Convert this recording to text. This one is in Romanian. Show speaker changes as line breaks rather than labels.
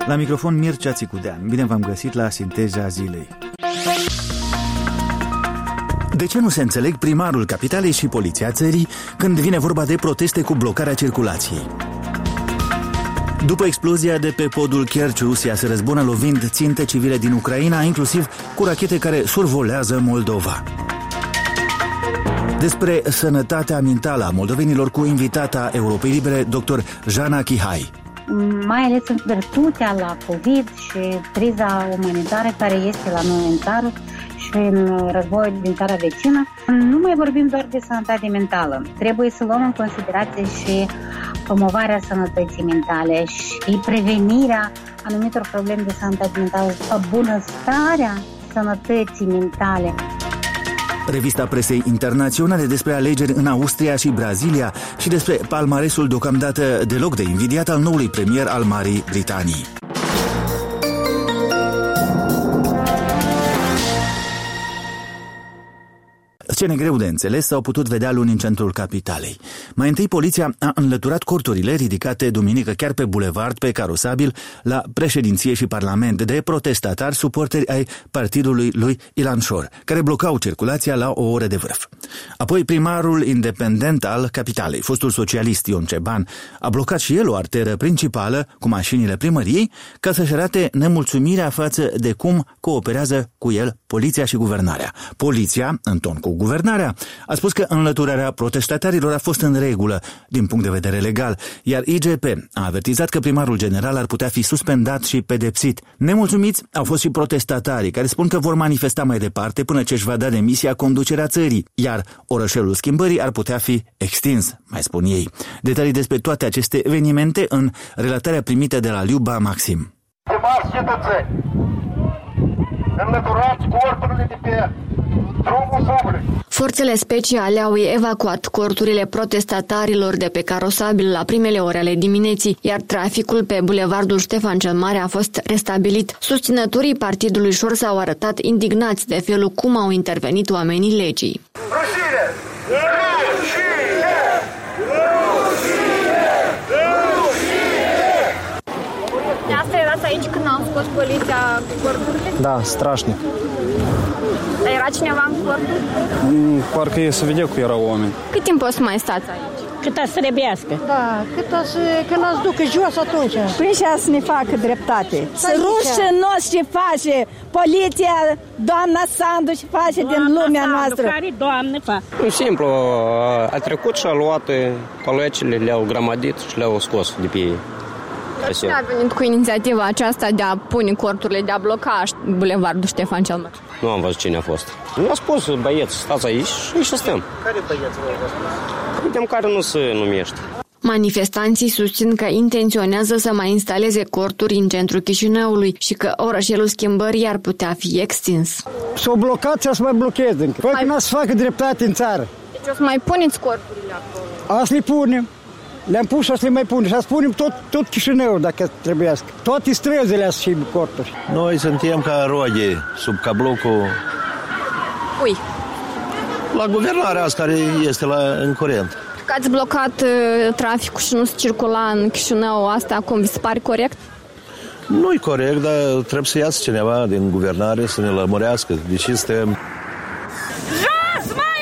La microfon Mircea Țicudean. Bine v-am găsit la Sinteza Zilei. De ce nu se înțeleg primarul capitalei și poliția țării când vine vorba de proteste cu blocarea circulației? După explozia de pe podul Kerch, Rusia se răzbună lovind ținte civile din Ucraina, inclusiv cu rachete care survolează Moldova. Despre sănătatea mentală a moldovenilor cu invitata Europei Libere, dr. Jana Chihai.
Mai ales în virtutea la COVID și criza umanitară care este la noi în țară și în războiul din țara vecină, nu mai vorbim doar de sănătate mentală. Trebuie să luăm în considerație și promovarea sănătății mentale și prevenirea anumitor probleme de sănătate mentală, bunăstarea sănătății mentale.
Revista presei internaționale despre alegeri în Austria și Brazilia și despre palmaresul deocamdată deloc de invidiat al noului premier al Marii Britanii. Scene greu de înțeles s-au putut vedea luni în centrul capitalei. Mai întâi, poliția a înlăturat corturile ridicate duminică chiar pe bulevard, pe Carosabil, la președinție și parlament, de protestatari suporteri ai partidului lui Ilan Șor, care blocau circulația la o oră de vârf. Apoi, primarul independent al capitalei, fostul socialist Ion Ceban, a blocat și el o arteră principală cu mașinile primăriei ca să-și arate nemulțumirea față de cum cooperează cu el poliția și guvernarea. Poliția, în ton cu guvernarea, a spus că înlăturarea protestatarilor a fost în regulă din punct de vedere legal, iar IGP a avertizat că primarul general ar putea fi suspendat și pedepsit. Nemulțumiți au fost și protestatarii, care spun că vor manifesta mai departe până ce își va da demisia conducerea țării, iar orășelul schimbării ar putea fi extins, mai spun ei. Detalii despre toate aceste evenimente în relatarea primită de la Liuba Maxim.
Stimați cetățeni, înlăturați corturile de pe drumul public.
Forțele speciale au evacuat corturile protestatarilor de pe Carosabil la primele ore ale dimineții, iar traficul pe bulevardul Ștefan cel Mare a fost restabilit. Susținătorii partidului Șor s-au arătat indignați de felul cum au intervenit oamenii legii.
Rușine!
De asta erați aici când au scos poliția corturile?
Da, strașnic.
Dar era cineva în corturi?
Parcă se vedea că erau oameni.
Cât timp o să mai stați aici?
Cât să trebuiască.
Da, când o să ducă jos atunci.
Păi și să ne facă dreptate. Să rușinos ce face poliția, doamna Sandu ce face din lumea noastră. Care doamne fac?
În simplu, a trecut și a luat colecele, le-au gramadit și le-au scos de pe ei.
Cine a venit cu inițiativa aceasta de a pune corturile, de a bloca bulevardul Ștefan cel Mare?
Nu am văzut cine a fost. Mi-a spus, băieți, stați aici și stăm.
Care băieți v-au spus?
Vedem care nu se numește.
Manifestanții susțin că intenționează să mai instaleze corturi în centrul Chișinăului și că orășelul schimbării ar putea fi extins.
S-au blocat și o să mai blocheze încă. Păi când o să facă dreptate în țară.
Deci o să mai puneți corturile acolo?
O să le punem. Le-am pus și o să le mai punem. Și o să punem tot Chișinăul dacă trebuiască. Toate străzile să fie corturi.
Noi suntem ca roade sub cablocul la guvernarea asta care este în curent.
Că ați blocat traficul și nu se circula în Chișinău, asta cum vi se pare corect?
Nu-i corect, dar trebuie să iasă cineva din guvernare să ne lămurească. Deși suntem